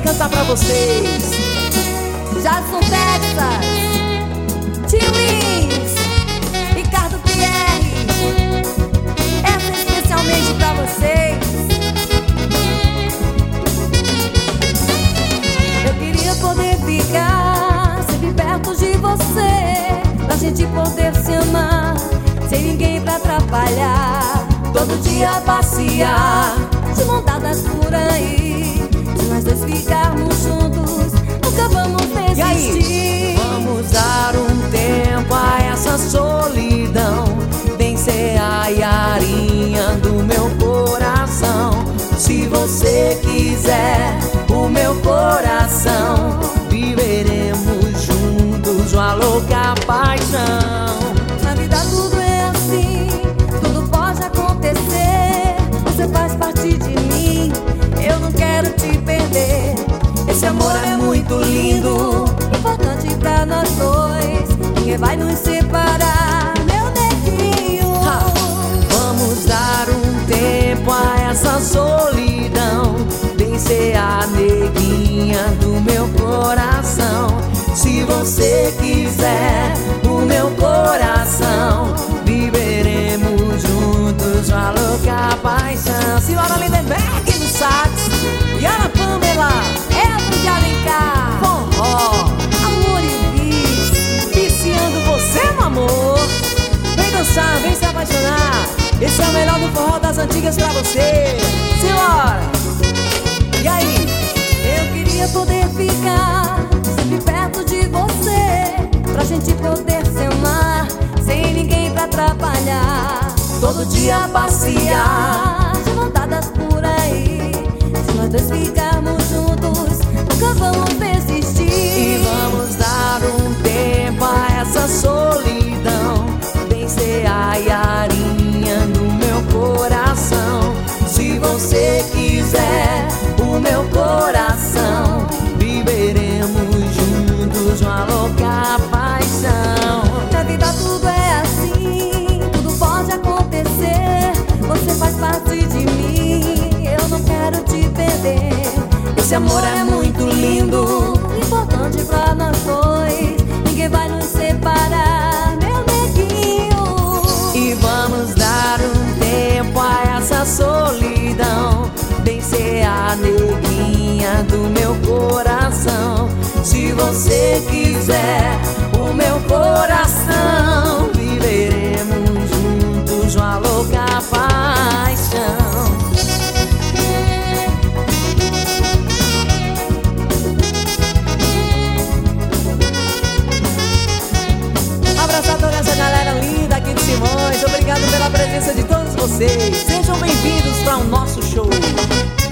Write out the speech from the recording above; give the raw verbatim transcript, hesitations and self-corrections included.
cantar pra vocês. Jason Texas, Tio Lins, Ricardo Pierre, essa é especialmente pra vocês. Eu queria poder ficar sempre perto de você, pra gente poder se amar, sem ninguém pra atrapalhar. Todo dia passear, de montadas por aí. Se nós dois ficarmos juntos, nunca vamos desistir. E aí? Vamos dar um tempo a essa solidão. Vem ser a Yarinha do meu coração. Se você quiser o meu coração, viveremos juntos uma louca paixão. Na vida tudo é assim, tudo pode acontecer. Você faz parte de mim, eu não quero te perder. Esse amor é muito lindo, importante pra nós dois, ninguém vai nos separar, meu neguinho. Ha! Vamos dar um tempo a essa solidão. Vem ser a neguinha do meu coração. Se você quiser o meu coração, viveremos juntos uma louca paixão. Senhora Lindenberg no sax e Ana Pamela, Elton de Alencar, forró, amor e vício, viciando você no amor. Vem dançar, vem se apaixonar. Esse é o melhor do forró das antigas pra você. Senhora, e aí? Eu queria poder ficar sempre perto de você, pra gente poder se amar, sem ninguém pra atrapalhar. Todo dia passear, de montadas por aí. Se nós dois ficarmos juntos, nunca vamos desistir. e vamos dar um tempo a essa solidão. Vem ser a Yarinha do meu coração. Se você quiser o meu coração, viveremos juntos uma louca paixão. Na vida tudo é assim, tudo pode acontecer. Você faz parte de mim, eu não quero te perder. Esse amor é muito lindo, importante pra nós dois, ninguém vai nos separar, meu neguinho. e vamos dar um tempo a essa solidão. Vem ser a neguinha do meu coração. Se você quiser o meu coração, viveremos juntos uma louca paixão. Abraçar toda essa galera linda aqui de Simões. Obrigado pela presença de todos vocês. Sejam bem-vindos para o nosso show.